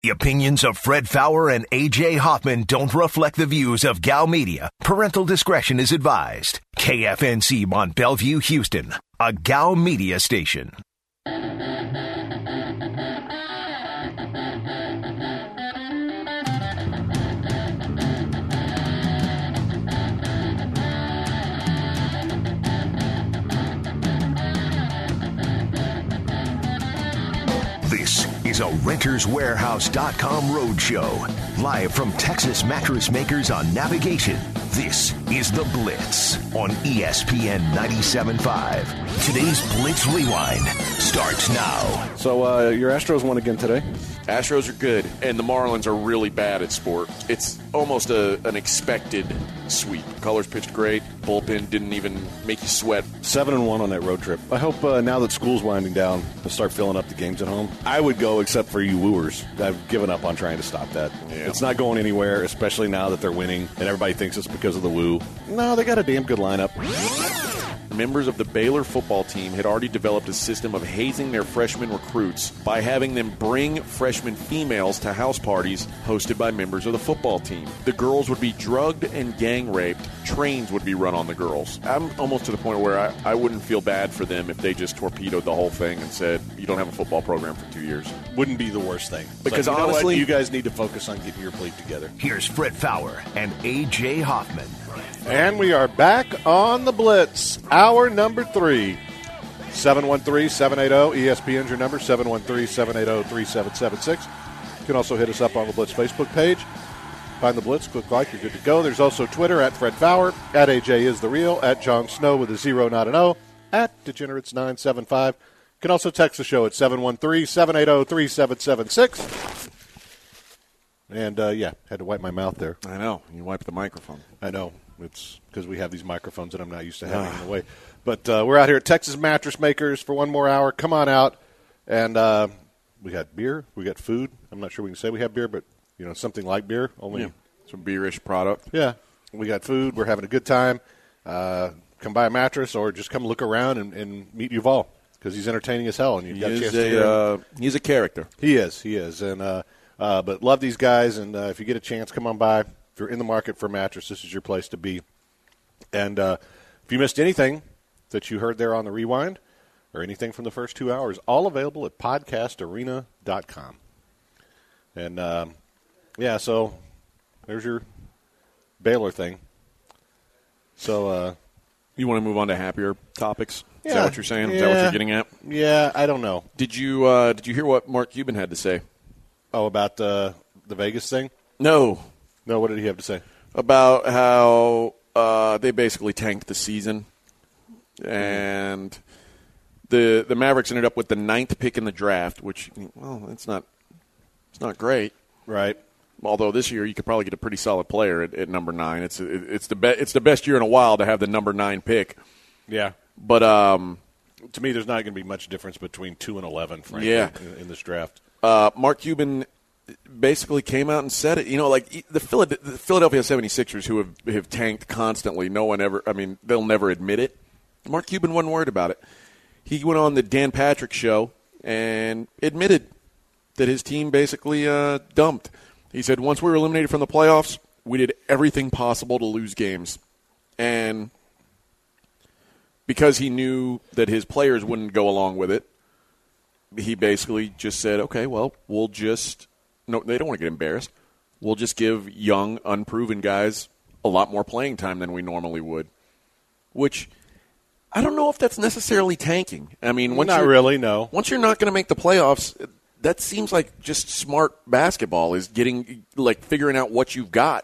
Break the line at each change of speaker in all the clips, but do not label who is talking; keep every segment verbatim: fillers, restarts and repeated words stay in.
The opinions of Fred Fowler and A J Hoffman don't reflect the views of Gal Media. Parental discretion is advised. K F N C Mont Bellevue, Houston, a Gal Media station. This is a Renters Warehouse dot com roadshow. Live from Texas Mattress Makers on Navigation. This is The Blitz on E S P N ninety-seven point five. Today's Blitz Rewind starts now.
So uh, your Astros won again today?
Astros are good, and the Marlins are really bad at sport. It's almost a, an expected sweep. Colors pitched great. Bullpen didn't even make you sweat.
Seven and one on that road trip. I hope uh, now that school's winding down, to start filling up the games at home. I would go, except for you wooers. I've given up on trying to stop that. Yeah. It's not going anywhere, especially now that they're winning, and everybody thinks it's because of the woo. No, they got a damn good lineup.
Members of the Baylor football team had already developed a system of hazing their freshman recruits by having them bring freshman females to house parties hosted by members of the football team. The girls would be drugged and gang raped. Trains would be run on the girls. I'm almost to the point where I, I wouldn't feel bad for them if they just torpedoed the whole thing and said, you don't have a football program for two years.
Wouldn't be the worst thing.
Because
like, you
honestly,
know what? You guys need to focus on getting your plate together.
Here's Fred Fowler and A J Hoffman.
And we are back on the Blitz, hour number three. seven one three, seven eight zero, E S P N's your number, seven one three, seven eight zero, three seven seven six. You can also hit us up on the Blitz Facebook page. Find the Blitz, click like, you're good to go. There's also Twitter, at Fred Fowler, at A J is the real, at Jon Snow with a zero, not an O, at Degenerates nine seven five. You can also text the show at seven one three, seven eight zero, three seven seven six. And, uh, yeah, had to wipe my mouth there.
I know. You wiped the microphone.
I know. It's because we have these microphones that I'm not used to having in the way. But uh, we're out here at Texas Mattress Makers for one more hour. Come on out. And uh, we got beer. We got food. I'm not sure we can say we have beer, but, you know, something like beer. Only
yeah. Some beerish product.
Yeah. We got food. We're having a good time. Uh, come buy a mattress or just come look around and, and meet Yuval because he's entertaining as hell. And you've
he
got a chance
is
to
a,
hear him.
uh, He's a character.
He is. He is. And uh, uh, But love these guys. And uh, if you get a chance, come on by. If you're in the market for a mattress, this is your place to be. And uh, if you missed anything that you heard there on the Rewind or anything from the first two hours, all available at podcast arena dot com. And, um, yeah, so there's your Baylor thing. So uh,
you want to move on to happier topics?
Yeah,
is that what you're saying?
Yeah,
is that what you're getting at?
Yeah, I don't know.
Did you uh, did you hear what Mark Cuban had to say?
Oh, about the the Vegas thing?
No.
No, what did he have to say?
About how uh, they basically tanked the season. And the the Mavericks ended up with the ninth pick in the draft, which, well, it's not it's not great.
Right.
Although this year you could probably get a pretty solid player at, at number nine. It's it's the be, it's the best year in a while to have the number nine pick.
Yeah.
But um,
to me, there's not going to be much difference between two and eleven, frankly,
yeah.
in, in this draft.
Uh, Mark Cuban basically came out and said it. You know, like the Philadelphia seventy-sixers, who have, have tanked constantly, no one ever, I mean, they'll never admit it. Mark Cuban wasn't worried about it. He went on the Dan Patrick show and admitted that his team basically uh, dumped. He said, once we were eliminated from the playoffs, we did everything possible to lose games. And because he knew that his players wouldn't go along with it, he basically just said, okay, well, we'll just – no, they don't want to get embarrassed. We'll just give young, unproven guys a lot more playing time than we normally would, which I don't know if that's necessarily tanking. I mean, once
not really, no.
Once you're not going to make the playoffs, that seems like just smart basketball is getting – like figuring out what you've got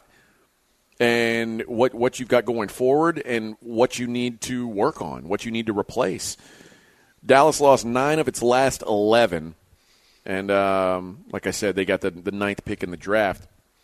and what, what you've got going forward and what you need to work on, what you need to replace. Dallas lost nine of its last eleven, and um, like I said, they got the, the ninth pick in the draft.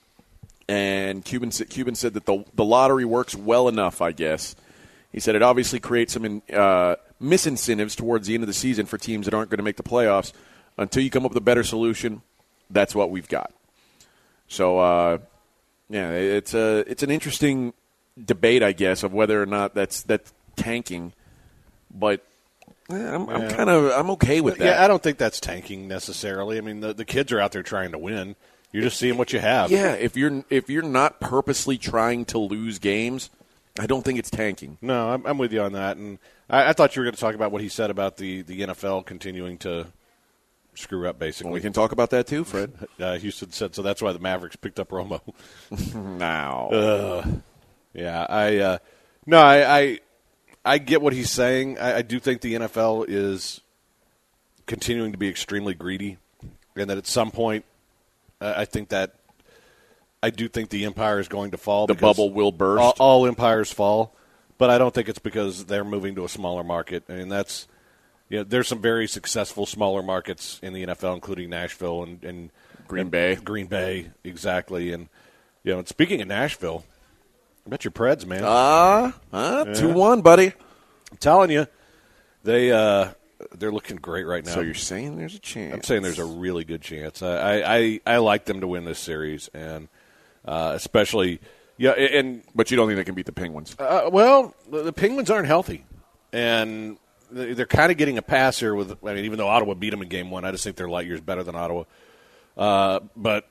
And Cuban, Cuban said that the, the lottery works well enough, I guess. He said it obviously creates some uh, misincentives towards the end of the season for teams that aren't going to make the playoffs. Until you come up with a better solution, that's what we've got. So, uh, yeah, it's a it's an interesting debate, I guess, of whether or not that's that's tanking. But Yeah, I'm, I'm kind of I'm okay with that.
Yeah, I don't think that's tanking necessarily. I mean, the, the kids are out there trying to win. You're just seeing what you have.
Yeah, if you're if you're not purposely trying to lose games, I don't think it's tanking.
No, I'm, I'm with you on that. And I, I thought you were going to talk about what he said about the, the N F L continuing to screw up, basically.
Well, we can talk about that too, Fred.
Uh, Houston said so. That's why the Mavericks picked up Romo.
now,
uh, yeah, I uh, no, I, I I get what he's saying. I, I do think the N F L is continuing to be extremely greedy, and that at some point, uh, I think that I do think the empire is going to fall.
The bubble will burst.
All, all empires fall, but I don't think it's because they're moving to a smaller market. I mean, that's you know, there's some very successful smaller markets in the N F L, including Nashville and, and
Green
and
Bay.
Green Bay, exactly. And you know, and speaking of Nashville, I bet your Preds, man.
Ah, uh, uh, two one, buddy.
I'm telling you, they uh, they're looking great right now.
So you're saying there's a chance?
I'm saying there's a really good chance. I I, I, I like them to win this series, and uh, especially yeah. And
but you don't think they can beat the Penguins?
Uh, well, the Penguins aren't healthy, and they're kind of getting a pass here. With I mean, even though Ottawa beat them in Game One, I just think they're light years better than Ottawa. Uh, but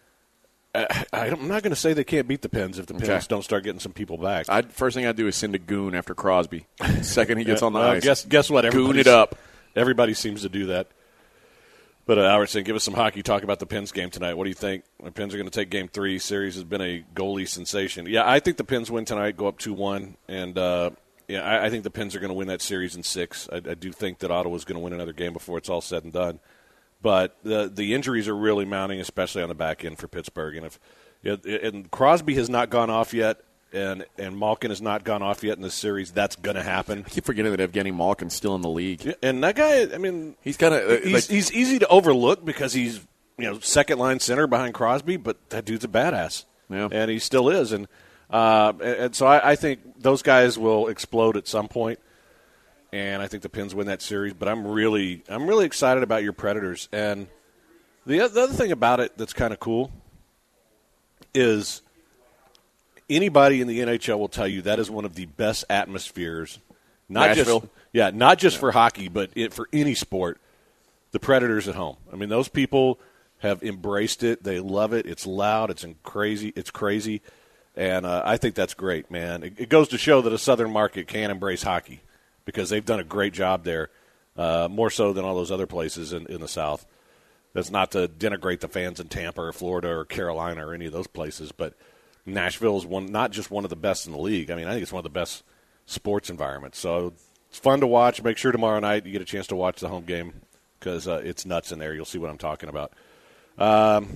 I, I'm not going to say they can't beat the Pens if the Pens okay. don't start getting some people back.
I'd, first thing I'd do is send a goon after Crosby. Second he gets
yeah,
on the
well,
ice.
Guess, guess what?
Goon it up.
Everybody seems to do that. But uh, Albertson, give us some hockey talk about the Pens game tonight. What do you think? The Pens are going to take Game Three. Series has been a goalie sensation. Yeah, I think the Pens win tonight, go up two one, and uh, yeah, I, I think the Pens are going to win that series in six. I, I do think that Ottawa's going to win another game before it's all said and done. But the the injuries are really mounting, especially on the back end for Pittsburgh. And if and Crosby has not gone off yet, and and Malkin has not gone off yet in this series, that's going to happen.
I keep forgetting that Evgeny Malkin's still in the league.
And that guy, I mean,
he's kind of uh,
he's,
like,
he's easy to overlook because he's you know second line center behind Crosby, but that dude's a badass,
yeah.
and he still is. And uh, and, and so I, I think those guys will explode at some point. And I think the Pens win that series, but I'm really, I'm really excited about your Predators. And the, the other thing about it that's kind of cool is anybody in the N H L will tell you that is one of the best atmospheres. Not
Nashville?
just, yeah, not just yeah. for hockey, but it, for any sport. The Predators at home. I mean, those people have embraced it. They love it. It's loud. It's crazy. It's crazy, and uh, I think that's great, man. It, it goes to show that a Southern market can embrace hockey, because they've done a great job there, uh, more so than all those other places in, in the South. That's not to denigrate the fans in Tampa or Florida or Carolina or any of those places, but Nashville is one, not just one of the best in the league. I mean, I think it's one of the best sports environments. So it's fun to watch. Make sure tomorrow night you get a chance to watch the home game because uh, it's nuts in there. You'll see what I'm talking about. Um,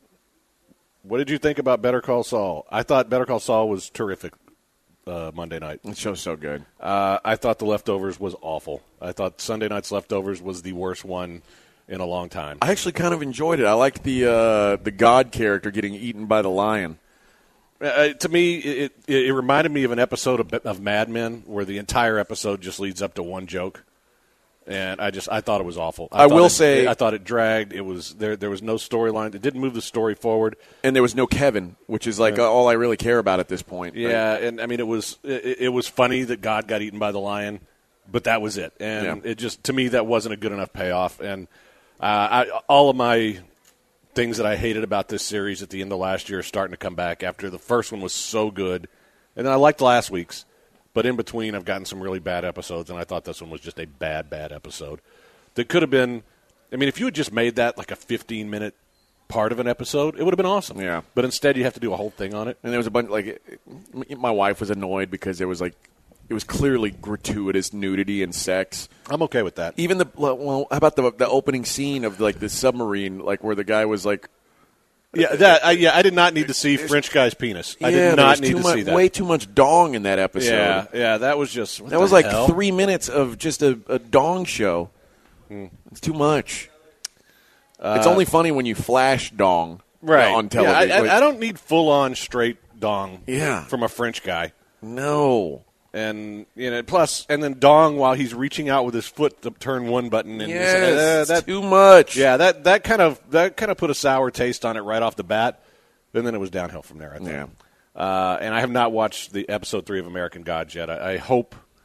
what did you think about Better Call Saul? I thought Better Call Saul was terrific. Uh, Monday night.
The show's so good.
Uh, I thought The Leftovers was awful. I thought Sunday night's Leftovers was the worst one in a long time.
I actually kind of enjoyed it. I liked the uh, the God character getting eaten by the lion.
Uh, to me, it, it, it reminded me of an episode of, of Mad Men where the entire episode just leads up to one joke. And I just I thought it was awful. I,
I will
it,
say
I thought it dragged. It was there. There was no storyline. It didn't move the story forward,
and there was no Kevin, which is like yeah. all I really care about at this point.
Yeah, right? and I mean it was it, it was funny that God got eaten by the lion, but that was it. And yeah. it just to me that wasn't a good enough payoff. And uh, I, all of my things that I hated about this series at the end of last year are starting to come back after the first one was so good, and then I liked last week's. But in between, I've gotten some really bad episodes, and I thought this one was just a bad, bad episode. That could have been – I mean, if you had just made that like a fifteen-minute part of an episode, it would have been awesome.
Yeah.
But instead, you have to do a whole thing on it.
And there was a bunch – like, my wife was annoyed because there was like – it was clearly gratuitous nudity and sex.
I'm okay with that.
Even the – well, how about the the opening scene of like the submarine, like where the guy was like –
Yeah, that I, yeah, I did not need to see French guy's penis. I
yeah,
did not need to
much,
see that.
Way too much dong in that episode.
Yeah, yeah, that was just
that was like
hell?
three minutes of just a, a dong show. Hmm. It's too much. Uh, it's only funny when you flash dong
right.
on television.
Yeah, I, I, I don't need full on straight dong.
Yeah.
From a French guy.
No.
And you know, plus, and then dong while he's reaching out with his foot to turn one button. And
yes,
uh, that,
too much.
Yeah, that that kind of that kind of put a sour taste on it right off the bat. And then it was downhill from there, I think.
Yeah.
Uh, and I have not watched the episode three of American Gods yet. I, I hope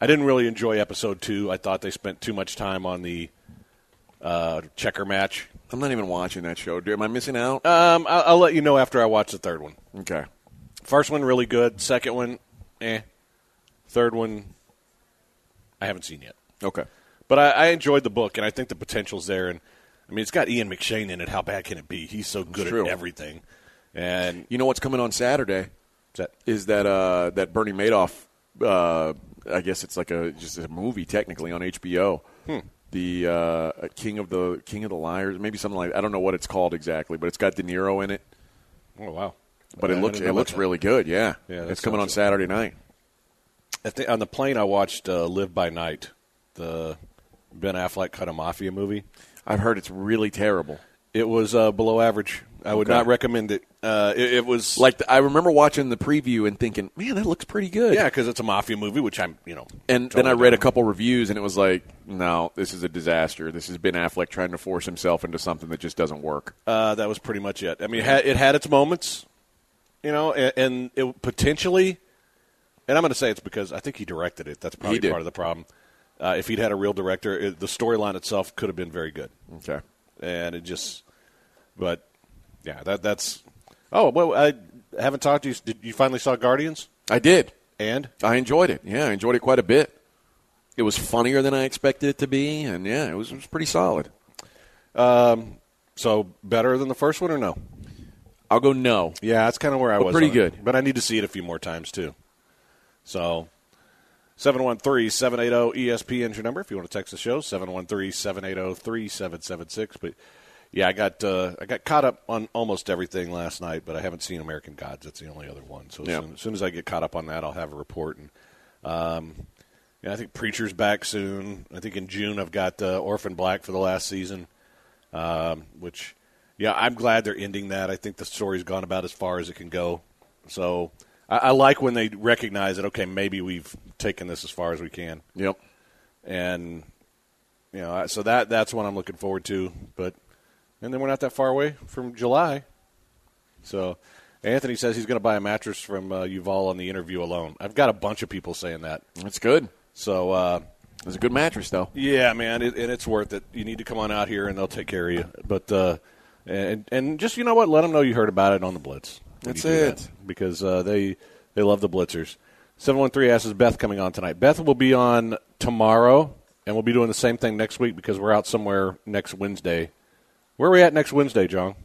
I didn't really enjoy episode two. I thought they spent too much time on the uh, checker match.
I'm not even watching that show. Am I missing out?
Um, I'll, I'll let you know after I watch the third one.
Okay.
First one, really good. Second one, eh. Third one, I haven't seen yet.
Okay.
But I, I enjoyed the book, and I think the potential's there. And I mean, it's got Ian McShane in it. How bad can it be? He's so good
true.
at everything. And
you know what's coming on Saturday?
That?
Is that uh, that Bernie Madoff? Uh, I guess it's like a just a movie technically on H B O.
Hmm.
The uh, King of the King of the Liars, maybe something like I don't know what it's called exactly, but it's got De Niro in it.
Oh wow!
But it
I
looks
didn't
it
know
looks
about
really good. Yeah,
Yeah, that
it's coming on
sounds-
Saturday night.
I think on the plane, I watched uh, Live by Night, the Ben Affleck kind of mafia movie.
I've heard it's really terrible.
It was uh, below average. I would
Okay.
not recommend it. Uh, it, it was
Like the, I remember watching the preview and thinking, man, that looks pretty good.
yeah, because it's a mafia movie, which I'm you know.
And
totally
then I read
down
a couple reviews, and it was like, no, this is a disaster. This is Ben Affleck trying to force himself into something that just doesn't work.
Uh, that was pretty much it. I mean, it had, it had its moments, you know, and, and it potentially, and I'm going to say it's because I think he directed it. That's probably
He did.
part of the problem. Uh, if he'd had a real director, it, the storyline itself could have been very good.
Okay.
And it just, but yeah, that that's. Oh well, I haven't talked to you. Did you finally saw Guardians?
I did.
And
I enjoyed it. Yeah, I enjoyed it quite a bit. It was funnier than I expected it to be, and yeah, it was, it was pretty solid.
um, so better than the first one or no?
I'll go no.
Yeah, that's kind of where I
But
was.
pretty
on it.
good.
But I need to see it a few more times, too. So, seven one three, seven eight zero, E S P N is your number if you want to text the show, seven one three, seven eight zero, three seven seven six. But, yeah, I got uh, I got caught up on almost everything last night, but I haven't seen American Gods. That's the only other one. So,
Yeah.
as, soon, as soon as I get caught up on that, I'll have a report. And um, yeah, I think Preacher's back soon. I think in June I've got uh, Orphan Black for the last season, um, which – yeah, I'm glad they're ending that. I think the story's gone about as far as it can go. So I, I like when they recognize that, okay, maybe we've taken this as far as we can.
Yep.
And, you know, I- so that that's what I'm looking forward to. But and then we're not that far away from July. So Anthony says he's going to buy a mattress from uh, Yuval on the interview alone. I've got a bunch of people saying that.
That's good.
So, uh,
It's a good mattress, though.
yeah, man, it, and it's worth it. You need to come on out here, and they'll take care of you. But uh, and and just you know what, let them know you heard about it on the Blitz. when
That's
you do
it.
that, because uh, they they love the Blitzers. Seven one three asks, is Beth coming on tonight? Beth will be on tomorrow, and we'll be doing the same thing next week because we're out somewhere next Wednesday. Where are we at next Wednesday, John?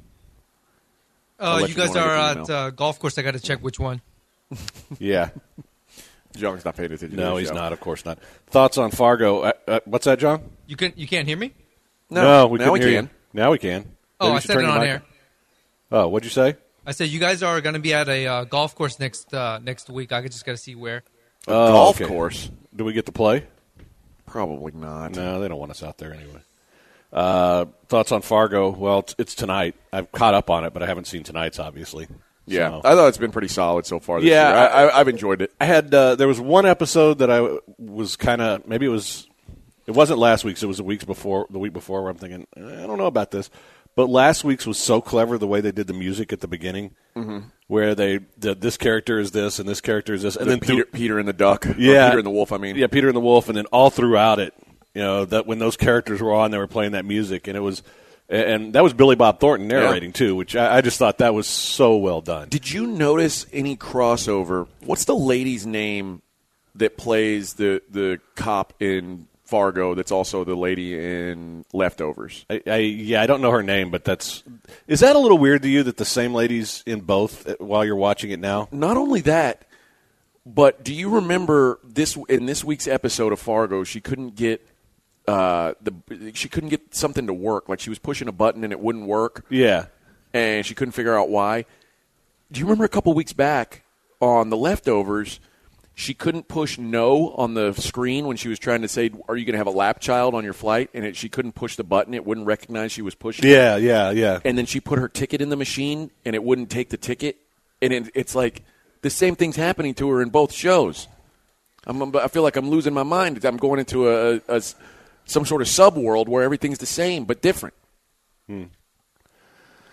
I'll
Uh,
let
you
you
guys
know when I
are
get
at
the
uh, golf course. I got to check which one.
Yeah.
John's not paying attention. to
No,
the
he's
show.
not. Of course not. Thoughts on Fargo? Uh, uh, what's that, John?
You can you can't hear me?
No,
we
now
couldn't
we
hear
can.
you. Now we can.
Oh,
Maybe you
I
should
said
turn
it
your
on
mic
air.
Oh, what'd you say?
I said you guys are going to be at a uh, golf course next uh, next week. I just got to see where.
A
Oh,
golf
okay.
course?
Do we get to play?
Probably not.
No, they don't want us out there anyway. Uh, thoughts on Fargo? Well, it's, it's tonight. I've caught up on it, but I haven't seen tonight's, obviously.
Yeah,
So-
I thought it's been pretty solid so far this
Yeah,
year. I, I, I've enjoyed it.
I had uh, there was one episode that I was kind of maybe it was it wasn't last week's. It was the weeks before the week before where I'm thinking I don't know about this, but last week's was so clever the way they did the music at the beginning, mm-hmm. where they the, this character is this and this character is this, and
The
then
Peter,
through-
Peter and the Duck. Or
yeah,
Peter and the Wolf, I mean.
yeah, Peter and the Wolf, and then all throughout it, you know, that when those characters were on, they were playing that music, and it was. And that was Billy Bob Thornton narrating, too, which I, I just thought that was so well done.
Did you notice any crossover? What's the lady's name that plays the, the cop in Fargo that's also the lady in Leftovers?
I, I Yeah, I don't know her name, but that's – is that a little weird to you that the same lady's in both while you're watching it now?
Not only that, but do you remember this in this week's episode of Fargo, she couldn't get uh, the she couldn't get something to work. Like she was pushing a button and it wouldn't work.
Yeah.
And she couldn't figure out why. Do you remember a couple weeks back on The Leftovers, she couldn't push no on the screen when she was trying to say, are you going to have a lap child on your flight? And it, she couldn't push the button. It wouldn't recognize she was pushing it.
Yeah, yeah, yeah.
And then she put her ticket in the machine, and it wouldn't take the ticket. And it, it's like the same thing's happening to her in both shows. I'm, I feel like I'm losing my mind. I'm going into a, a some sort of sub-world where everything's the same but different.
Hmm.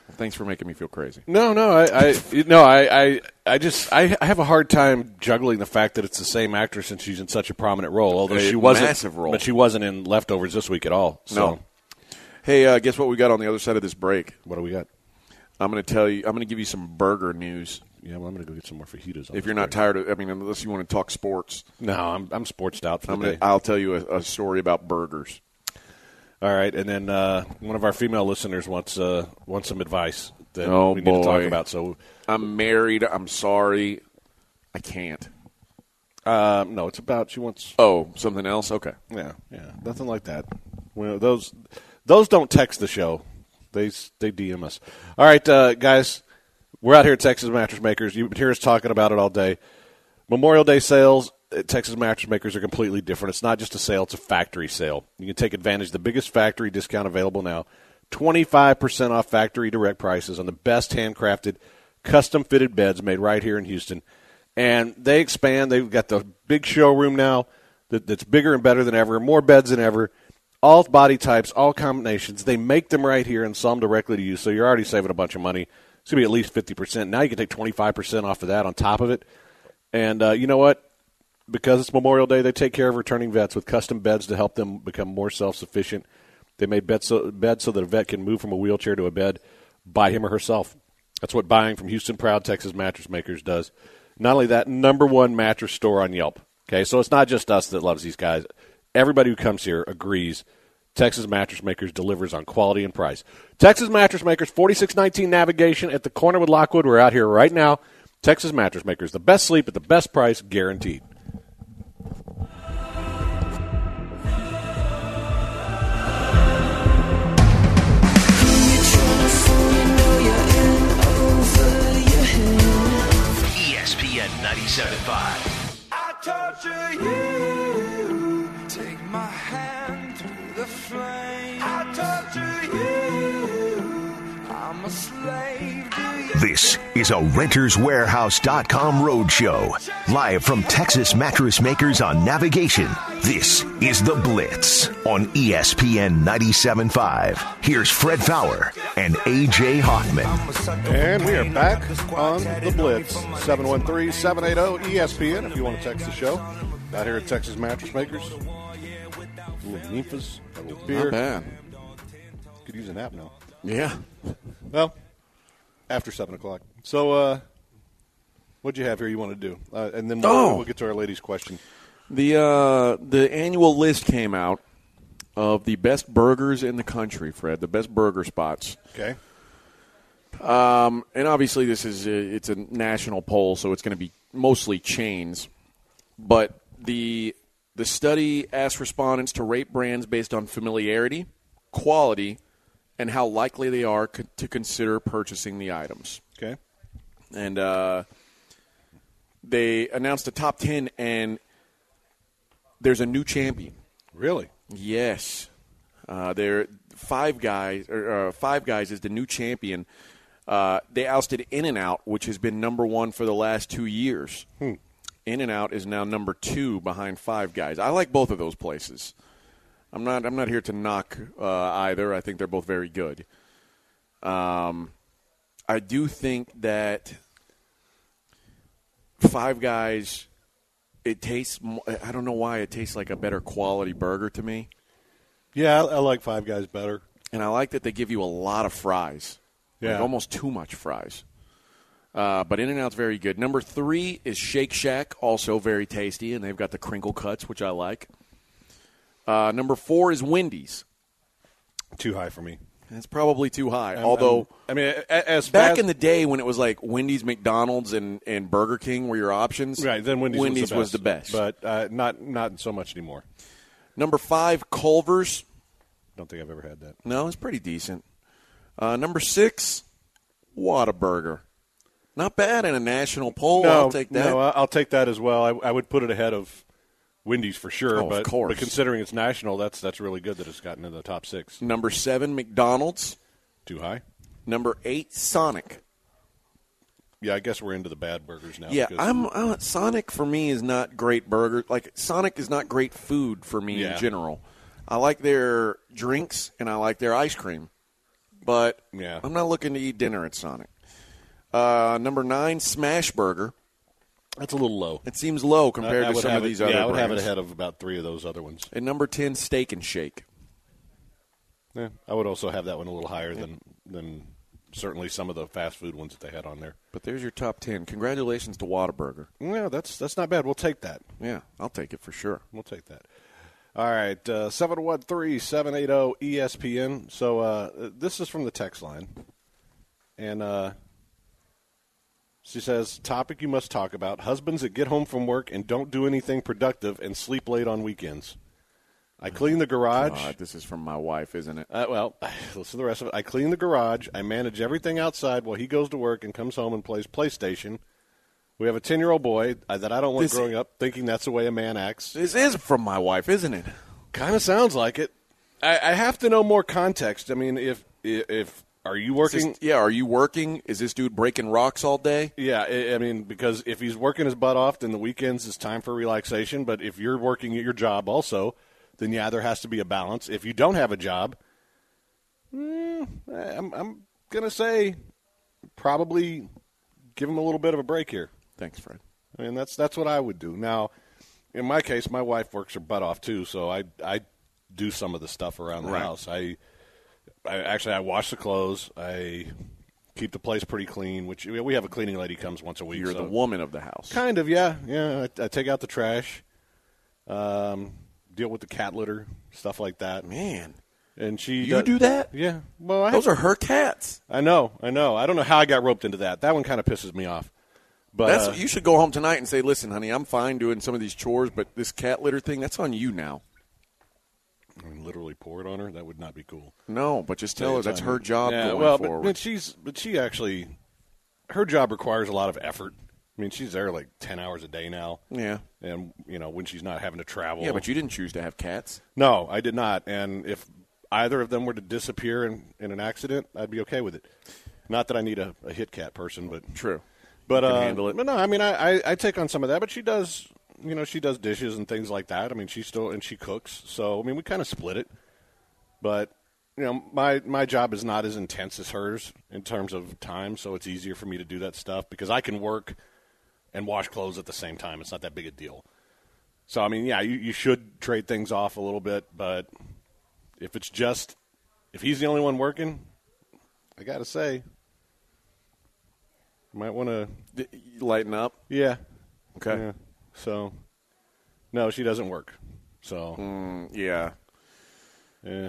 Thanks for making me feel crazy.
No, no, I, I no, I, I, I just I, I have a hard time juggling the fact that it's the same actress and she's in such a prominent role. Although
A
she wasn't,
massive role.
but she wasn't in Leftovers this week at all. So.
No. Hey, uh, guess what we got on the other side of this break?
What do we got?
I'm going to tell you. I'm going to give you some burger news.
Yeah, well, I'm going to go get some more fajitas.
If you're not tired of, I mean, unless you want to talk sports.
No, I'm I'm sportsed out for
I'm
the
gonna,
day.
I'll tell you a, a story about burgers.
All right, and then uh, one of our female listeners wants uh, wants some advice that
Oh,
we need to talk
boy.
about. So,
I'm married. I'm sorry. I can't.
um, no, it's about she wants.
Oh, something else? Okay.
Yeah, yeah, nothing like that. Well, those those don't text the show; they they D M us. All right, uh, guys, we're out here at Texas Mattress Makers. You've been hear us talking about it all day. Memorial Day sales at Texas Mattress Makers are completely different. It's not just a sale; it's a factory sale. You can take advantage of the biggest factory discount available now: twenty-five percent off factory direct prices on the best handcrafted, custom-fitted beds made right here in Houston. And they expand. They've got the big showroom now that, that's bigger and better than ever, more beds than ever, all body types, all combinations. They make them right here and sell them directly to you, so you're already saving a bunch of money. It's going to be at least fifty percent. Now you can take twenty-five percent off of that on top of it. And uh, you know what? Because it's Memorial Day, they take care of returning vets with custom beds to help them become more self-sufficient. They made beds so, beds so that a vet can move from a wheelchair to a bed by him or herself. That's what buying from Houston Proud Texas Mattress Makers does. Not only that, number one mattress store on Yelp. Okay, so it's not just us that loves these guys. Everybody who comes here agrees Texas Mattress Makers delivers on quality and price. Texas Mattress Makers, forty-six nineteen Navigation at the corner with Lockwood. We're out here right now. Texas Mattress Makers, the best sleep at the best price, guaranteed.
E S P N ninety-seven point five.
I torture you. Take my hand through the flame. I torture you. I'm a slave to you.
This is a Renters Warehouse dot com roadshow. Live from Texas Mattress Makers on Navigation. This is The Blitz on E S P N ninety-seven point five. Here's Fred Fowler and A J Hoffman.
And we are back on The Blitz. seven one three, seven eight zero, E S P N if you want to text the show. Out here at Texas Mattress Makers. A little Nymphas, a little beer.
Not bad.
Could use a nap now.
Yeah.
Well, after seven o'clock. So, uh, what'd you have here you want to do? Uh, and then we'll,
Oh.
we'll get to our ladies' question.
The uh, the annual list came out of the best burgers in the country, Fred. The best burger spots.
Okay.
Um, and obviously, this is a, it's a national poll, so it's going to be mostly chains. But the the study asked respondents to rate brands based on familiarity, quality, and how likely they are co- to consider purchasing the items.
Okay.
And uh, they announced a top ten, and there's a new champion.
Really?
Yes, uh, there Five Guys. Or, uh, Five Guys is the new champion. Uh, they ousted In-N-Out, which has been number one for the last two years.
Hmm.
In-N-Out is now number two behind Five Guys. I like both of those places. I'm not. I'm not here to knock uh, either. I think they're both very good. Um, I do think that Five Guys. It tastes. I don't know why it tastes like a better quality burger to me.
Yeah, I, I like Five Guys better.
And I like that they give you a lot of fries.
Yeah.
Like almost too much fries. Uh, but In-N-Out's very good. Number three is Shake Shack, also very tasty, and they've got the crinkle cuts, which I like. Uh, number four is Wendy's.
Too high for me.
It's probably too high.
I'm-
Although,
I'm- I mean, a- as
back
fast-
in the day when it was like Wendy's, McDonald's, and, and Burger King were your options,
right, then Wendy's,
Wendy's
was, the best,
was the best.
but uh, not not so much anymore.
Number five, Culver's.
Don't think I've ever had that.
No, it's pretty decent. Uh, number six, Whataburger. Not bad in a national poll.
no,
I'll take that.
No, I- I'll take that as well. I, I would put it ahead of Wendy's for sure.
Oh, of
but,
course.
but considering it's national, that's that's really good that it's gotten into the top six.
Number seven, McDonald's.
Too high?
Number eight, Sonic.
Yeah, I guess we're into the bad burgers now.
Yeah,
because-
I'm uh, Sonic for me is not great burger. Like Sonic is not great food for me
Yeah.
in general. I like their drinks and I like their ice cream. but
Yeah.
I'm not looking to eat dinner at Sonic. Uh, number nine, Smash Burger.
That's a little low.
It seems low compared
I, I
to
would
some
have
of
it-
these
yeah,
other
I would have it
brands.
ahead of about three of those other ones.
And number ten, Steak and Shake.
Yeah, I would also have that one a little higher than than certainly some of the fast food ones that they had on there.
But there's your top ten. Congratulations to Whataburger.
Yeah, that's that's not bad. We'll take that.
Yeah, I'll take it for sure.
We'll take that. All right, uh, seven one three, seven eight zero, E S P N. So uh, this is from the text line. And uh, she says, topic you must talk about, husbands that get home from work and don't do anything productive and sleep late on weekends. I clean the garage.
God, this is from my wife, isn't it?
Uh, well, listen to the rest of it. I clean the garage. I manage everything outside while he goes to work and comes home and plays PlayStation. We have a ten-year-old boy uh, that I don't want
This-
growing up thinking that's the way a man acts.
This is from my wife, isn't it?
Kind of sounds like it. I, I have to know more context. I mean, if if are you
Is this-
working?
yeah, are you working? Is this dude breaking rocks all day?
Yeah, I, I mean, because if he's working his butt off, then the weekends is time for relaxation. But if you're working at your job also, then yeah, there has to be a balance. If you don't have a job, mm, I'm, I'm gonna say probably give him a little bit of a break here.
Thanks, Fred.
I mean, that's that's what I would do. Now, in my case, my wife works her butt off too, so I I do some of the stuff around the
Right.
house. I, I actually I wash the clothes. I keep the place pretty clean. Which we have a cleaning lady comes once a week.
You're
so-
the woman of the house.
Kind of, yeah, yeah. I, I take out the trash, um, deal with the cat litter, stuff like that.
Man,
And she
you
does-
do that?
Yeah. Well, I
Those are her cats.
I know, I know. I don't know how I got roped into that. That one kind of pisses me off. But
That's
uh,
you should go home tonight and say, "Listen, honey, I'm fine doing some of these chores, but this cat litter thing—that's on you now."
I mean, literally pour it on her. That would not be cool.
No, but just tell her
It's
that's
on
her
you.
job
Yeah,
going
well, but,
forward.
but she's but she actually her job requires a lot of effort. I mean, she's there like ten hours a day now.
yeah,
And you know when she's not having to travel.
yeah, but you didn't choose to have cats.
No, I did not. And if either of them were to disappear in, in an accident, I'd be okay with it. Not that I need a, a hit cat person, but
True,
but
You can
uh,
handle it.
But no, I mean, I, I, I take on some of that. But she does, you know, she does dishes and things like that. I mean, she still and she cooks. So I mean, we kind of split it. But you know, my my job is not as intense as hers in terms of time, so it's easier for me to do that stuff because I can work and wash clothes at the same time. It's not that big a deal. So I mean, yeah, you, you should trade things off a little bit, but if it's just if he's the only one working, I got to say, you might want to
D- lighten up.
yeah.
Okay.
Yeah. So no, she doesn't work. So
Mm, yeah.
yeah.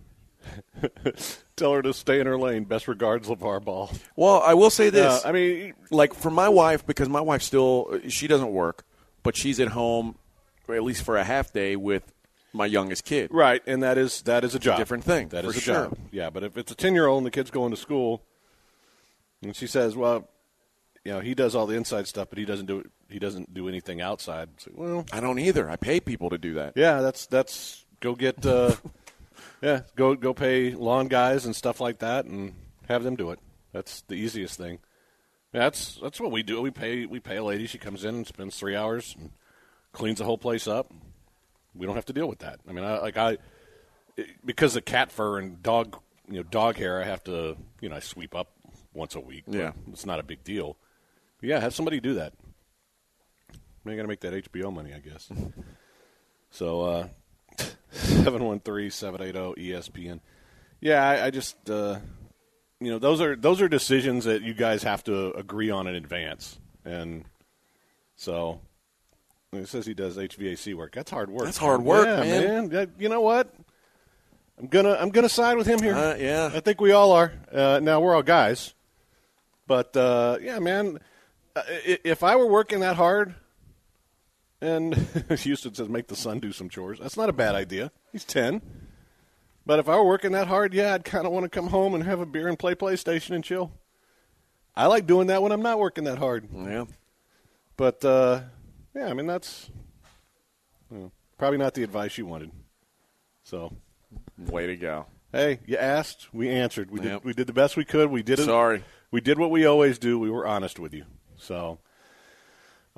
Tell her to stay in her lane. Best regards, LeVar Ball.
Well, I will say this.
Uh, I mean,
like for my wife, because my wife still she doesn't work, but she's at home, or at least for a half day with my youngest kid.
right, and that is that is a job.
different thing,
That
for
is a
sure.
job. Yeah, but if it's a ten-year-old and the kid's going to school, and she says, "Well, you know, he does all the inside stuff, but he doesn't do he doesn't do anything outside." It's like, well,
I don't either. I pay people to do that.
yeah, that's that's go get uh, yeah, go go pay lawn guys and stuff like that, and have them do it. That's the easiest thing. That's that's what we do. We pay we pay a lady. She comes in and spends three hours and cleans the whole place up. We don't have to deal with that. I mean, I, like I it- because of cat fur and dog you know dog hair, I have to you know I sweep up once a week. but
Yeah.
it's not a big deal. But yeah, have somebody do that. I got to make that H B O money, I guess. So, uh, seven one three, seven eight zero, E S P N. Yeah, I, I just, uh, you know, those are those are decisions that you guys have to agree on in advance. And so, it says he does H V A C work. That's hard work.
That's hard work,
yeah,
man.
Yeah, you know what? I'm gonna I'm gonna side with him here.
Uh, yeah.
I think we all are. Uh, now we're all guys, but uh, yeah, man. uh, i- If I were working that hard, and Houston says make the son do some chores, that's not a bad idea. He's ten. But if I were working that hard, yeah, I'd kind of want to come home and have a beer and play PlayStation and chill. I like doing that when I'm not working that hard.
Yeah.
But uh, yeah, I mean that's you know, probably not the advice you wanted. So.
Way to go.
Hey, you asked, we answered. We did
Yep.
we did the best we could. We did it.
Sorry.
We did what we always do. We were honest with you. So,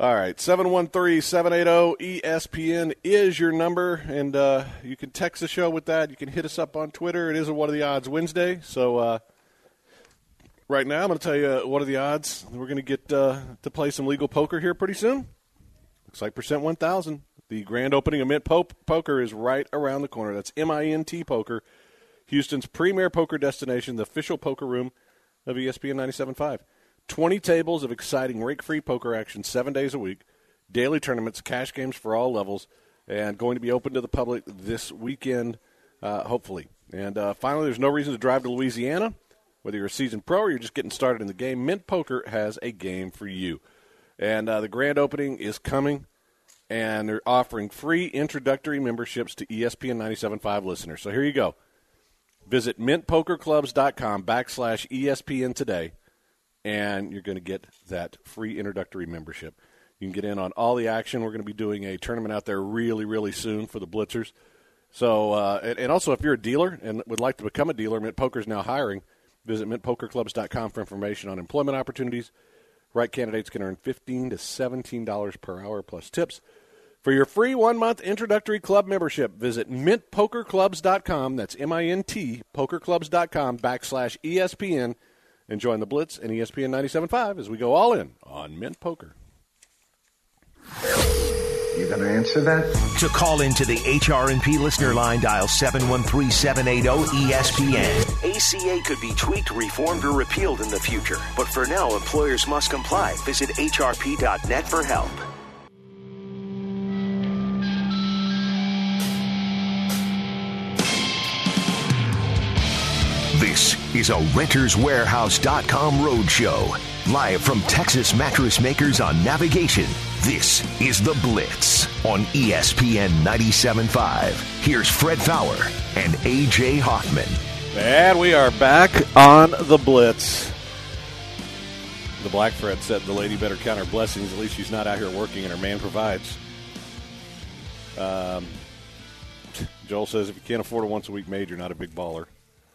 All right, seven one three, seven eight zero, E S P N is your number, and uh, you can text the show with that. You can hit us up on Twitter. It is a What Are the Odds Wednesday, so uh, right now I'm going to tell you what are the odds. We're going to get uh, to play some legal poker here pretty soon. Looks like percent one thousand. The grand opening of Mint po- Poker is right around the corner. That's M I N T Poker, Houston's premier poker destination, the official poker room of E S P N ninety-seven point five. twenty tables of exciting rake-free poker action seven days a week, daily tournaments, cash games for all levels, and going to be open to the public this weekend, uh, hopefully. And uh, finally, there's no reason to drive to Louisiana. Whether you're a seasoned pro or you're just getting started in the game, Mint Poker has a game for you. And uh, the grand opening is coming, and they're offering free introductory memberships to E S P N ninety-seven point five listeners. So here you go. Visit mintpokerclubs.com backslash ESPN today, and you're going to get that free introductory membership. You can get in on all the action. We're going to be doing a tournament out there really, really soon for the Blitzers. So, uh, and, and also if you're a dealer and would like to become a dealer, Mint Poker is now hiring. Visit mint poker clubs dot com for information on employment opportunities. Right candidates can earn fifteen to seventeen dollars per hour plus tips. For your free one-month introductory club membership, visit mint poker clubs dot com. That's M I N T, pokerclubs.com backslash ESPN. And join the Blitz and E S P N ninety-seven point five as we go all in on Mint Poker.
You going to answer that?
To call into the H R and P listener line, dial seven one three, seven eight zero, E S P N. A C A could be tweaked, reformed, or repealed in the future. But for now, employers must comply. Visit H R P dot net for help. This is a Renters Warehouse dot com roadshow. Live from Texas Mattress Makers on Navigation, this is The Blitz on E S P N ninety-seven point five. Here's Fred Fowler and A J Hoffman.
And we are back on The Blitz. The Black Fred said the lady better count her blessings. At least she's not out here working and her man provides. Um, Joel says if you can't afford a once-a-week maid, you're not a big baller.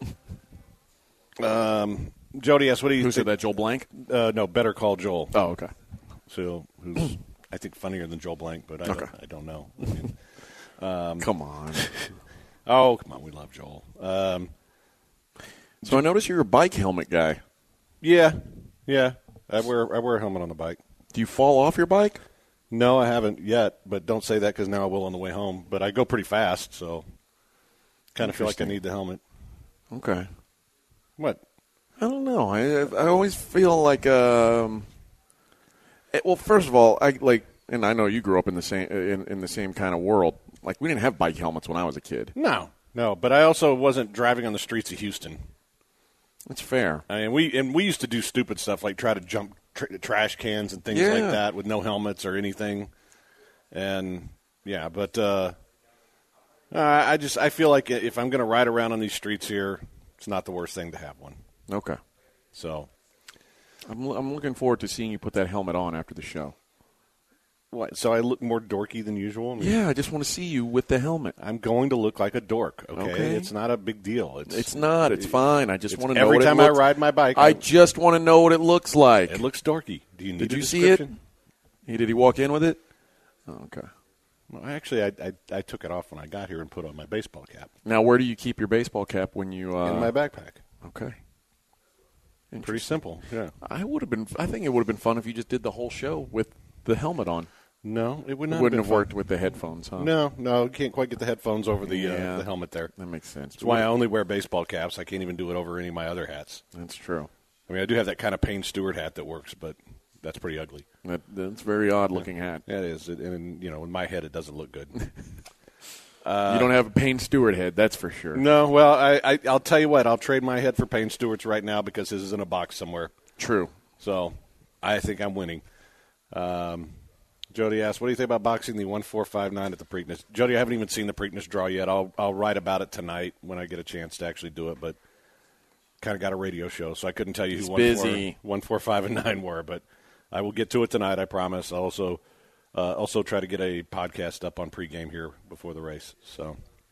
Um, Jody asks, what do you
Who
think?
said that, Joel Blank?
Uh, no, Better Call Joel.
Oh, okay.
So, who's, I think, funnier than Joel Blank, but I,
Okay.
don't, I don't know. I mean, um,
Come on.
oh, come on. We love Joel. Um,
So I notice you're a bike helmet guy.
yeah, yeah. I wear I wear a helmet on the bike.
Do you fall off your bike?
No, I haven't yet, but don't say that because now I will on the way home. But I go pretty fast, so kind of feel like I need the helmet.
Okay.
What?
I don't know. I I always feel like um. It, well, first of all, I like, and I know you grew up in the same in, in the same kind of world. Like, we didn't have bike helmets when I was a kid.
No, no. But I also wasn't driving on the streets of Houston.
That's fair.
I mean, we and we used to do stupid stuff like try to jump tr- trash cans and things
Yeah.
like that with no helmets or anything. And yeah, but uh, I just I feel like if I'm going to ride around on these streets here, it's not the worst thing to have one.
Okay.
So,
I'm I'm looking forward to seeing you put that helmet on after the show.
what? So I look more dorky than usual. I mean,
Yeah, I just want to see you with the helmet.
I'm going to look like a dork. Okay,
Okay.
it's not a big deal. It's
It's not. It's fine. I just
it's
want to know
every
what
time
it
I
looks,
ride my bike.
I
I-
just want to know what it looks like.
It looks dorky. Do you need
Did
a
you see it?
description?
He, did he walk in with it? Oh, okay.
Well, actually, I, I I took it off when I got here and put on my baseball cap
Now, where do you keep your baseball cap when you? Uh,
in my backpack.
Okay.
Pretty simple. Yeah.
I would have been. I think it would have been fun if you just did the whole show with the helmet on.
No, it would not.
It wouldn't
have,
have
been
worked
fun.
with the headphones, huh?
No, no, you can't quite get the headphones over the
Yeah.
uh, the helmet there.
That makes sense.
That's why I only wear baseball caps. I can't even do it over any of my other hats.
That's true.
I mean, I do have that kind of Payne Stewart hat that works, but that's pretty ugly.
That, that's a very odd looking hat.
Yeah, it is. It, and, you know, in my head, it doesn't look good.
you don't have a Payne Stewart head, that's for sure.
No, well, I, I, I'll tell you what. I'll trade my head for Payne Stewart's right now because his is in a box somewhere.
True.
So I think I'm winning. Um, Jody asked, what do you think about boxing the one four five nine at the Preakness? Jody, I haven't even seen the Preakness draw yet. I'll I'll write about it tonight when I get a chance to actually do it, but kind of got a radio show, so I couldn't tell you
He's
who
busy.
one four five and nine were, but I will get to it tonight, I promise. I'll also, uh, also try to get a podcast up on pregame here before the race. So,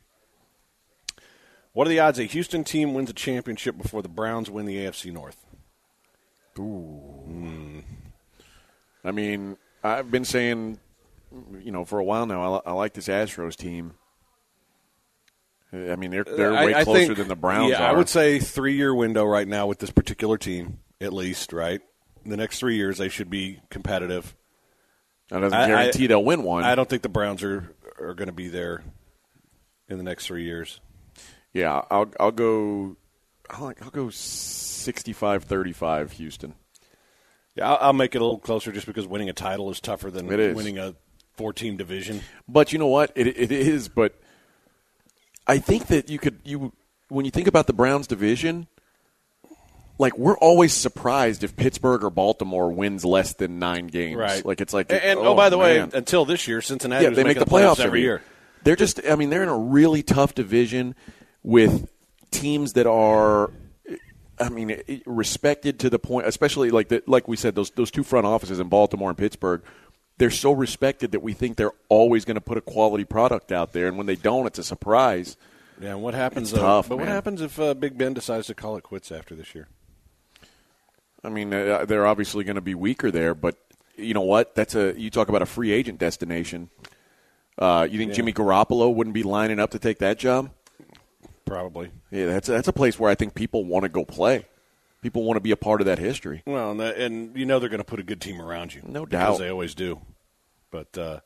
what are the odds a Houston team wins a championship before the Browns win the A F C North?
Ooh. I mean, I've been saying, you know, for a while now, I, I like this Astros team. I mean, they're they're way
I, I
closer
think,
than the Browns
yeah,
are.
I would say three-year window right now with this particular team, at least, right? In the next three years, they should be competitive.
That doesn't
I-
guarantee
I-
they'll win one.
I don't think the Browns are, are going to be there in the next three years.
Yeah, I'll I'll go. I'll, I'll go sixty-five thirty-five Houston.
Yeah, I'll, I'll make it a little closer just because winning a title is tougher than
It is.
winning a four-team division.
But you know what? It it is. But I think that you could you when you think about the Browns division, like we're always surprised if Pittsburgh or Baltimore wins less than nine games.
Right.
Like it's like
And, and,
oh,
oh, by the
man.
way, until this year, Cincinnati
yeah,
was
they make
making
the playoffs
every year.
They're just. I mean, they're in a really tough division with teams that are. I mean, respected to the point, especially like the, like we said, those those two front offices in Baltimore and Pittsburgh. They're so respected that we think they're always going to put a quality product out there, and when they don't, it's a surprise.
Yeah, and what happens?
It's
uh,
tough,
but what
man.
happens if uh, Big Ben decides to call it quits after this year?
I mean, uh, they're obviously going to be weaker there, but you know what? That's a you talk about a free agent destination. Uh, you think
Yeah.
Jimmy Garoppolo wouldn't be lining up to take that job?
Probably.
Yeah, that's a, that's a place where I think people want to go play. People want to be a part of that history.
Well, and, that, and you know they're going to put a good team around you.
No
because
doubt.
they always do. But uh,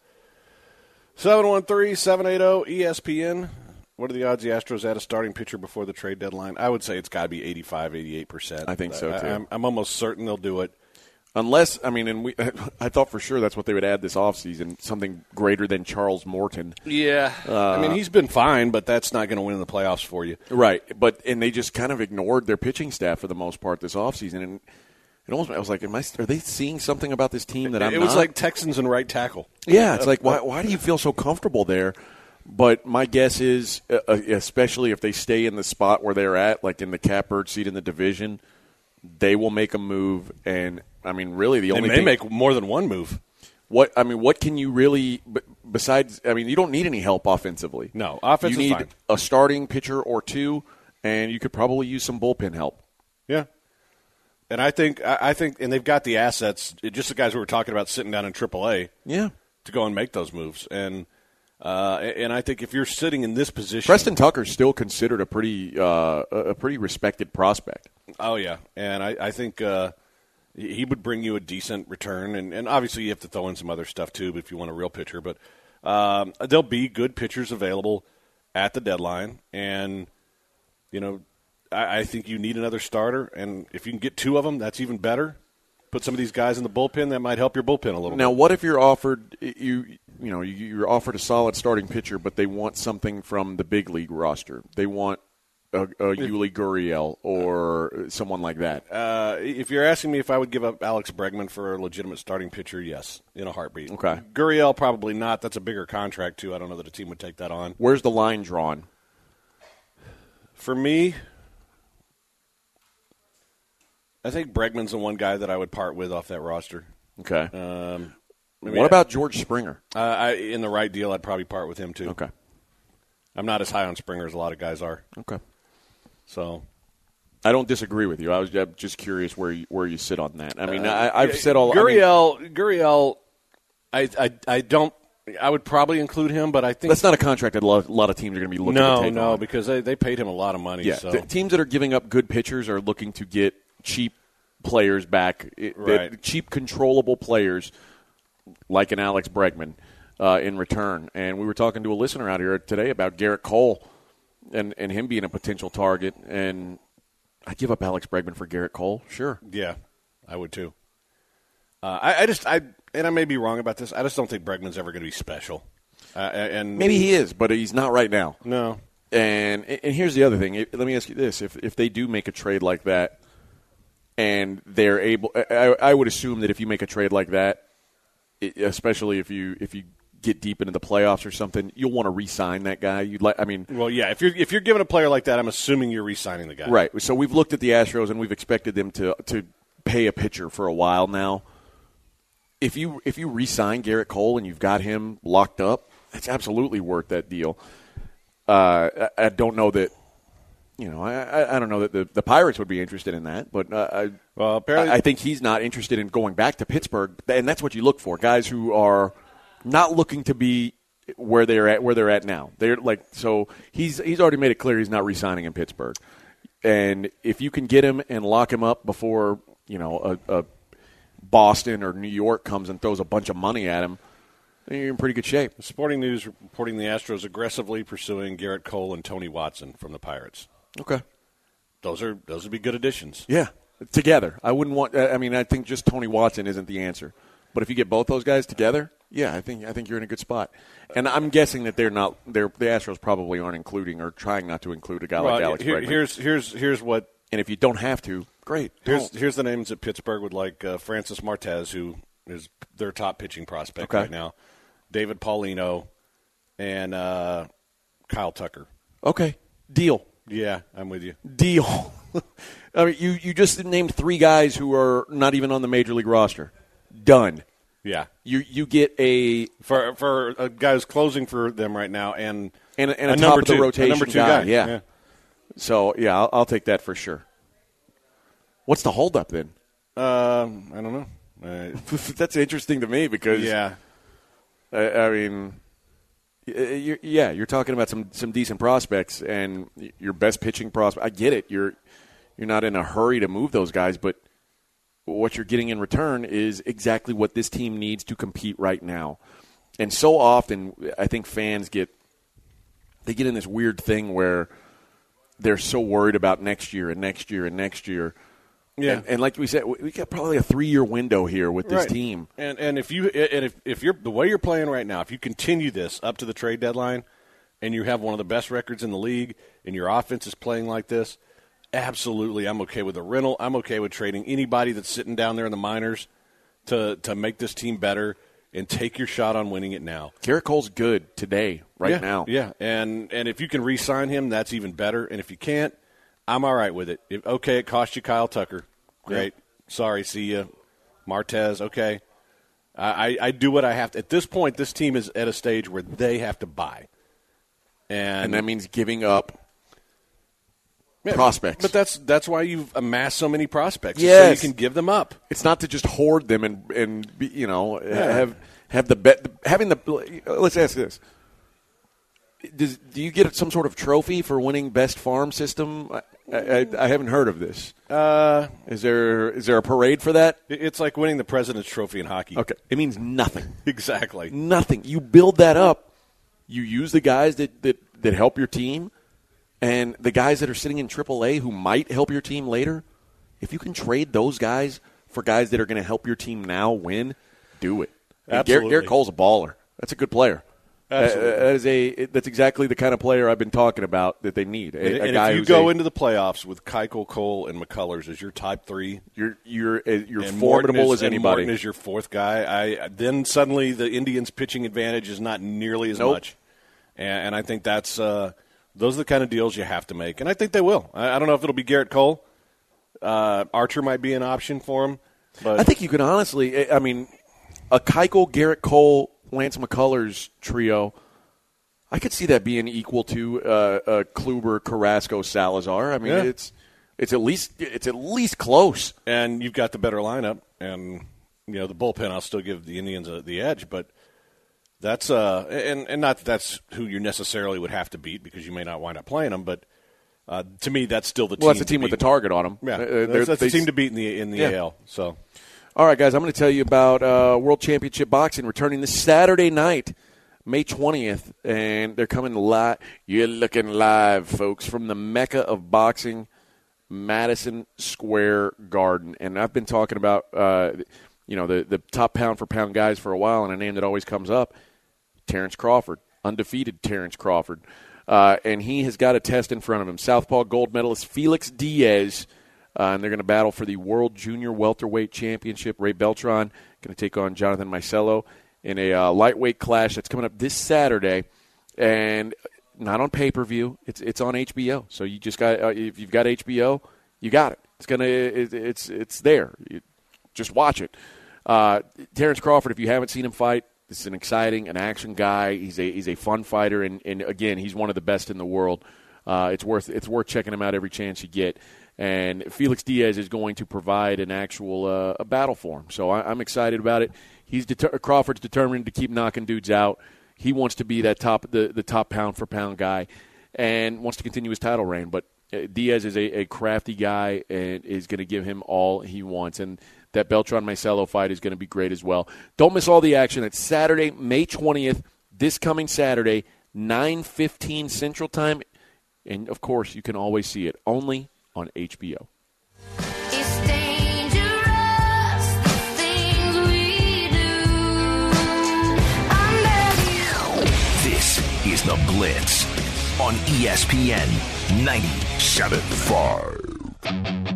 seven one three, seven eight zero, E S P N. What are the odds the Astros add a starting pitcher before the trade deadline? I would say it's got to be eighty-five, eighty-eight percent.
I think so, too.
I, I'm, I'm almost certain they'll do it.
Unless, I mean, and we, I thought for sure that's what they would add this offseason, something greater than Charles Morton.
Yeah. I mean, he's been fine, but that's not going to win in the playoffs for you.
Right, but and they just kind of ignored their pitching staff for the most part this offseason. And it almost, I was like, am I, are they seeing something about this team that I'm
It was
not?
like Texans and right tackle.
Yeah, it's like, why, why do you feel so comfortable there? But my guess is, uh, especially if they stay in the spot where they're at, like in the catbird seat in the division, they will make a move. And, I mean, really the
They
only
may
thing,
make more than one move.
what I mean, what can you really, b- besides, I mean, you don't need any help offensively.
No, offense
You
is
need
fine.
a starting pitcher or two, and you could probably use some bullpen help.
Yeah. And I think, I I think, and they've got the assets, just the guys we were talking about sitting down in triple A
Yeah.
to go and make those moves. And uh, and I think if you're sitting in this position,
Preston Tucker's still considered a pretty uh, a pretty respected prospect.
oh yeah, and I, I think uh, he would bring you a decent return. And, and obviously you have to throw in some other stuff too if you want a real pitcher. But um, there'll be good pitchers available at the deadline, and you know, I, I think you need another starter. And if you can get two of them, that's even better. Put some of these guys in the bullpen. That might help your bullpen a little
Now,
bit.
what if you're offered you you know you- you're offered a solid starting pitcher, but they want something from the big league roster? They want a, a Yuli Gurriel or someone like that.
Uh, if you're asking me if I would give up Alex Bregman for a legitimate starting pitcher, yes, in a heartbeat.
Okay.
Gurriel, probably not. That's a bigger contract, too. I don't know that a team would take that on.
Where's the line drawn?
For me, I think Bregman's the one guy that I would part with off that roster.
Okay.
Um, maybe
what
I-
about George Springer?
Uh, I, in the right deal, I'd probably part with him, too.
Okay.
I'm not as high on Springer as a lot of guys are.
Okay.
So
I don't disagree with you. I was I'm just curious where you, where you sit on that. I mean,
Uh,
I, I've said all. I mean,
Gurriel, Gurriel, I, I, I don't. I would probably include him, but I think
that's not a contract that a lot, a lot of teams are going to be looking
no,
to take
no,
on.
because they, they paid him a lot of money.
Yeah,
so.
the teams that are giving up good pitchers are looking to get cheap players back, it-
Right.
the cheap, controllable players like an Alex Bregman uh, in return. And we were talking to a listener out here today about Garrett Cole and, and him being a potential target. And I'd give up Alex Bregman for Garrett Cole, sure.
Yeah, I would too. Uh, I, I just, I, and I may be wrong about this. I just don't think Bregman's ever going to be special. Uh, and
Maybe he is, but he's not right now.
no.
And and here's the other thing. Let me ask you this: if if they do make a trade like that, and they're able, I, I would assume that if you make a trade like that, it, especially if you if you get deep into the playoffs or something, you'll want to re-sign that guy. You'd like, I mean,
Well, yeah. If you're if you're giving a player like that, I'm assuming you're re-signing the guy.
right. So we've looked at the Astros and we've expected them to to pay a pitcher for a while now. If you if you re-sign Garrett Cole and you've got him locked up, it's absolutely worth that deal. Uh, I, I don't know that you know, I, I, I don't know that the, the Pirates would be interested in that, but uh, I,
Well, apparently,
I, I think he's not interested in going back to Pittsburgh, and that's what you look for, guys who are not looking to be where they're at where they're at now. They're like so he's he's already made it clear he's not re-signing in Pittsburgh. And if you can get him and lock him up before, you know, a, a Boston or New York comes and throws a bunch of money at him, then you're in pretty good shape.
Sporting News reporting the Astros aggressively pursuing Garrett Cole and Tony Watson from the Pirates.
Okay.
Those are those would be good additions.
Yeah, together. I wouldn't want. I mean, I think just Tony Watson isn't the answer. But if you get both those guys together, yeah, I think I think you're in a good spot. And I'm guessing that they're not. They're the Astros probably aren't including or trying not to include a guy
well,
like Alex
here,
Bregman.
Here's here's here's what.
And if you don't have to, great.
Here's
don't.
here's the names that Pittsburgh would like: uh, Francis Martez, who is their top pitching prospect
Okay.
right now, David Paulino, and uh, Kyle Tucker.
Okay, deal.
Yeah, I'm with you.
Deal. I mean, you, you just named three guys who are not even on the major league roster. Done.
Yeah,
You you get a
for for a guy who's closing for them right now, and
and, a- and a,
a
top
number
of the
two,
rotation
a number two
guy.
guy.
Yeah.
yeah.
So yeah, I'll, I'll take that for sure. What's the holdup then?
Um, I don't know. Uh,
That's interesting to me because
yeah,
I, I mean, y- you're, yeah, you're talking about some, some decent prospects and your best pitching prospect. I get it. You're you're not in a hurry to move those guys, but what you're getting in return is exactly what this team needs to compete right now. And so often, I think fans get they get in this weird thing where they're so worried about next year and next year and next year.
yeah.
And, and like we said, we got probably a three-year window here with this
Right.
team.
And and if you and if if you're the way you're playing right now, if you continue this up to the trade deadline, and you have one of the best records in the league, and your offense is playing like this, absolutely, I'm okay with a rental. I'm okay with trading anybody that's sitting down there in the minors to to make this team better and take your shot on winning it now.
Garrett Cole's good today, right
yeah,
now.
Yeah, and and if you can re-sign him, that's even better. And if you can't, I'm all right with it. If, okay, it cost you Kyle Tucker. Great. Sorry, see you. Martez, okay. I, I, I do what I have to. At this point, this team is at a stage where they have to buy. And,
And that means giving up
yeah,
prospects.
But that's that's why you've amassed so many prospects.
Yes.
So you can give them up.
It's not to just hoard them and and be, you know have have the bet having the. Let's ask this: Does, do you get some sort of trophy for winning best farm system? I, I, I haven't heard of this.
Uh,
Is there is there a parade for that?
it's like winning the President's Trophy in hockey.
Okay, it means nothing.
Exactly.
Nothing. You build that up. You use the guys that, that, that help your team, and the guys that are sitting in triple A who might help your team later. If you can trade those guys for guys that are going to help your team now win, do it. And Garrett,
Absolutely.
Garrett Cole's a baller. That's a good player.
Absolutely.
Uh, that is a that's exactly the kind of player I've been talking about that they need. A,
And,
a
and
guy
if you
who's
go
a,
into the playoffs with Keuchel, Cole, and McCullers as your top three,
you're you're uh, you're
and
formidable
Morton is,
as
and
anybody.
Morton is your fourth guy. I then suddenly the Indians' pitching advantage is not nearly as
Nope.
much, and, and I think that's uh, those are the kind of deals you have to make, and I think they will. I, I don't know if it'll be Garrett Cole. Uh, Archer might be an option for him, but
I think you can honestly. I mean, a Keuchel, Garrett Cole, Lance McCullers trio. I could see that being equal to uh, uh, Kluber, Carrasco, Salazar. I mean,
Yeah.
it's it's at least it's at least close.
and you've got the better lineup, and you know the bullpen. I'll still give the Indians a, the edge, but that's uh, and and not that that's who you necessarily would have to beat because you may not wind up playing them, but uh, to me that's still the
Well,
team.
that's the team
to
with the
beat.
target on them.
Yeah,
Uh,
that's,
they're-
that's
they-
the team to beat in the in the
Yeah.
A L. So
All right, guys, I'm going to tell you about uh, World Championship Boxing returning this Saturday night, May twentieth, and they're coming live. You're looking live, folks, from the Mecca of boxing, Madison Square Garden. And I've been talking about, uh, you know, the, the top pound-for-pound guys for a while, and a name that always comes up, Terrence Crawford, undefeated Terrence Crawford. Uh, and he has got a test in front of him. Southpaw gold medalist Felix Diaz, uh, and they're going to battle for the World Junior Welterweight Championship. Ray Beltran going to take on Jonathan Michello in a uh, lightweight clash that's coming up this Saturday, and not on pay-per-view. It's it's on H B O. So you just got uh, if you've got H B O, you got it. It's gonna it, it's it's there. You just watch it. Uh, Terrence Crawford, if you haven't seen him fight, this is an exciting, an action guy. He's a he's a fun fighter, and, and again, he's one of the best in the world. Uh, it's worth it's worth checking him out every chance you get. And Felix Diaz is going to provide an actual uh, a battle for him. So I, I'm excited about it. He's deter- Crawford's determined to keep knocking dudes out. He wants to be that top the, the top pound for pound guy and wants to continue his title reign. But uh, Diaz is a, a crafty guy and is going to give him all he wants. And that Beltran-Maicelo fight is going to be great as well. Don't miss all the action. It's Saturday, May twentieth, this coming Saturday, nine fifteen Central Time. And, of course, you can always see it only on H B O.
It's dangerous, the things we do. Under you.
This is The Blitz on E S P N ninety-seven point five.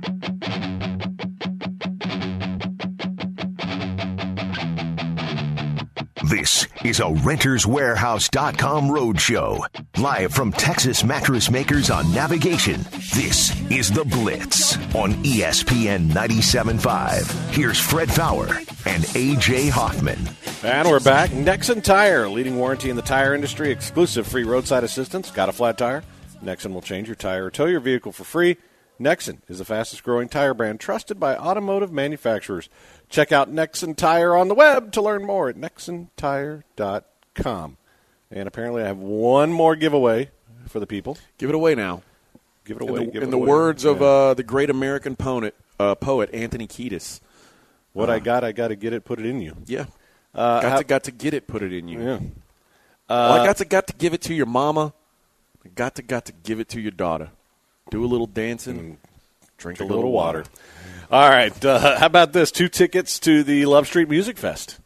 This is a Renters Warehouse dot com roadshow. Live from Texas Mattress Makers on Navigation, this is The Blitz on E S P N ninety-seven point five. Here's Fred Fowler and A J Hoffman.
And we're back. Nexen Tire, leading warranty in the tire industry, exclusive free roadside assistance. Got a flat tire? Nexen will change your tire or tow your vehicle for free. Nexen is the fastest growing tire brand trusted by automotive manufacturers. Check out Nexen Tire on the web to learn more at nexen tire dot com. And apparently I have one more giveaway for the people.
Give it away now.
Give it away.
In the,
give
in
it
the
away.
words of
Yeah.
uh, the great American poet, uh, poet Anthony Kiedis.
What
uh,
I got, I got to get it, put it in you.
Yeah.
Uh,
got
how-
to got to get it, put it in you.
Yeah.
well, I got to got to give it to your mama. I got to got to give it to your daughter. Do a little dancing.
Mm.
Drink,
Drink a little water. All right. Uh, how about this? Two tickets to the Love Street Music Fest.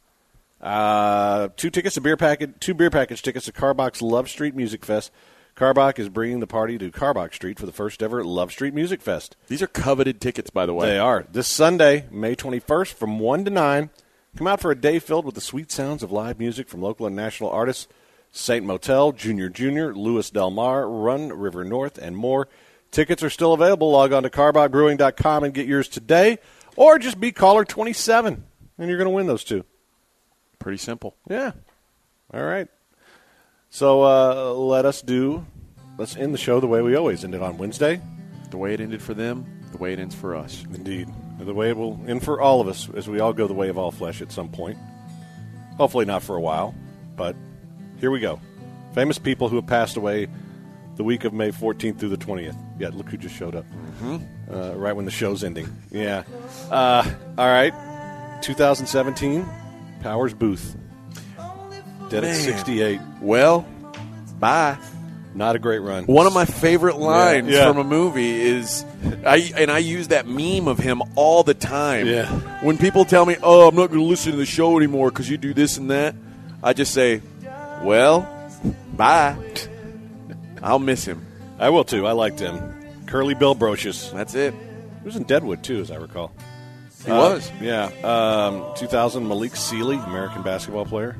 Uh, two tickets, a beer package, two beer package tickets to Carbach's Love Street Music Fest. Carbach is bringing the party to Carbach Street for the first ever Love Street Music Fest.
These are coveted tickets, by the way.
They are. This Sunday, May twenty-first, from one to nine. Come out for a day filled with the sweet sounds of live music from local and national artists, Saint Motel, Junior Junior, Louis Del Mar, Run River North, and more. Tickets are still available. Log on to carbach brewing dot com and get yours today. Or just be caller twenty-seven, and you're going to win those two.
Pretty simple.
Yeah. All right. So uh, let us do, let's end the show the way we always end it on Wednesday.
The way it ended for them, the way it ends for us.
Indeed. The way it will end for all of us as we all go the way of all flesh at some point. Hopefully not for a while, but here we go. Famous people who have passed away the week of May fourteenth through the twentieth. Yeah, look who just showed up. Mm-hmm. Uh, right when the show's ending. Yeah. Uh, all right. twenty seventeen, Powers Booth. Dead
Man.
at sixty-eight.
Well, bye.
Not a great run.
One of my favorite lines
Yeah, yeah.
from a movie is, I and I use that meme of him all the time.
Yeah.
When people tell me, "Oh, I'm not going to listen to the show anymore because you do this and that," I just say, "Well, bye." I'll miss him.
I will too. I liked him. Curly Bill Brocious.
That's it.
He was in Deadwood too, as I recall.
He
Uh,
was.
Yeah. Um, two thousand, Malik Sealy, American basketball player.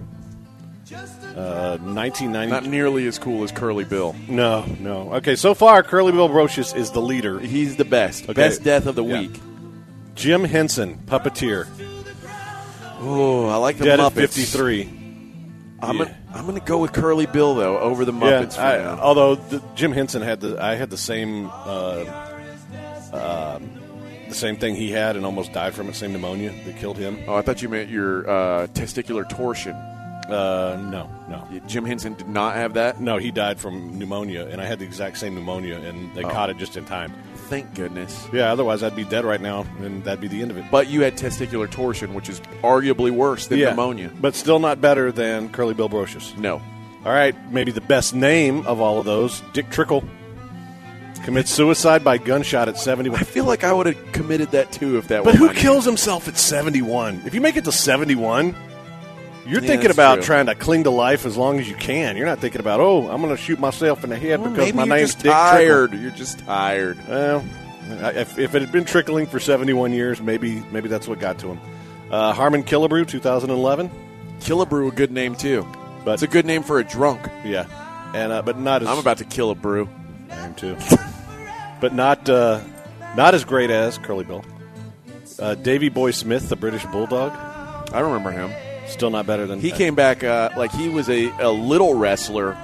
Uh, nineteen ninety.
Not nearly as cool as Curly Bill.
No, no. Okay, so far, Curly Bill Brocious is the leader.
He's the best.
Okay.
Best death of the
Yeah.
week.
Jim Henson, puppeteer,
Oh, I like the
dead
Muppets.
at fifty-three.
I'm
Yeah.
gonna, I'm going to go with Curly Bill though over the Muppets.
Yeah, I,
for now.
although the, Jim Henson had the, I had the same, uh, um, the same thing he had, and almost died from it. Same pneumonia that killed him.
Oh, I thought you meant your uh, testicular torsion.
Uh, no, no.
Jim Henson did not have that.
No, he died from pneumonia, and I had the exact same pneumonia, and they
Oh.
caught it just in time.
Thank goodness.
Yeah, otherwise I'd be dead right now, and that'd be the end of it.
But you had testicular torsion, which is arguably worse than
yeah,
pneumonia.
but still not better than Curly Bill Brocious.
No.
All right, maybe the best name of all of those, Dick Trickle, commits suicide by gunshot at seventy-one.
I feel like I would have committed that too if that
But
were
who
my name.
kills himself at seventy-one? If you make it to seventy-one, you're
Yeah,
thinking
that's
about
true.
trying to cling to life as long as you can. You're not thinking about, oh, I'm going to shoot myself in the head
Well,
because
maybe
my
you're
name's
just
Dick
tired.
Trickle.
You're just tired.
Well, I- if, if it had been trickling for seventy-one years, maybe maybe that's what got to him. Uh, Harmon Killebrew, two thousand eleven.
Killebrew, a good name too.
But
It's a good name for a drunk.
yeah, and uh, but not as
I'm about to kill a brew.
I am too, but not uh, not as great as Curly Bill. Uh, Davy Boy Smith, the British Bulldog,
I remember him.
still not better than
He came back uh, like he was a, a little wrestler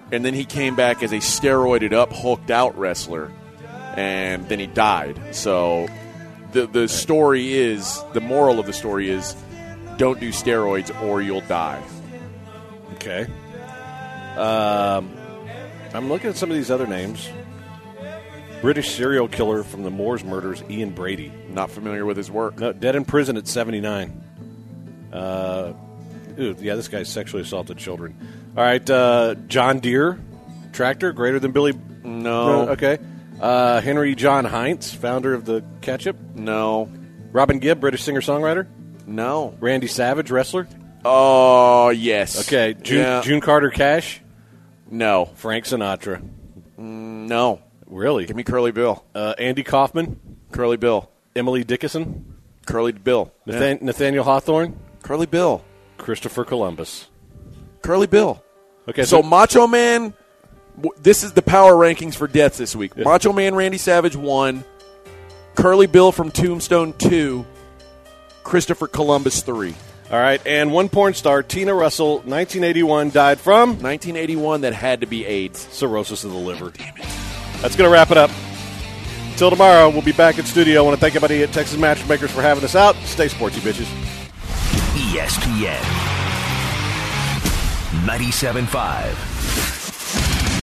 and then he came back as a steroided up, hulked out wrestler, and then he died. So the the story is, the moral of the story is, don't do steroids or you'll die.
Okay. Um, I'm looking at some of these other names. British serial killer from the Moors murders, Ian Brady.
Not familiar with his work.
No, dead in prison at seventy-nine. Uh, ooh, yeah, this guy sexually assaulted children. All right, uh, John Deere tractor, greater than Billy.
No.
no okay. Uh, Henry John Heinz, founder of the ketchup.
No.
Robin Gibb, British singer-songwriter.
No.
Randy Savage, wrestler.
Oh, yes.
Okay, June,
Yeah.
June Carter Cash.
No.
Frank Sinatra.
No.
Really?
Give me Curly Bill.
Uh, Andy Kaufman.
Curly Bill.
Emily Dickinson.
Curly Bill.
Nathan- Nathaniel Hawthorne.
Curly Bill.
Christopher Columbus.
Curly Bill.
Okay,
So Macho Man, w- this is the power rankings for deaths this week.
Yeah.
Macho Man Randy Savage, one. Curly Bill from Tombstone, two. Christopher Columbus, three.
all right, and one porn star, Tina Russell, nineteen eighty-one, died from
nineteen eighty-one, that had to be AIDS.
cirrhosis of the liver. That's going to wrap it up. Till tomorrow, we'll be back in studio. I want to thank everybody at Texas Matchmakers for having us out. Stay sporty, bitches.
E S P N ninety-seven point five.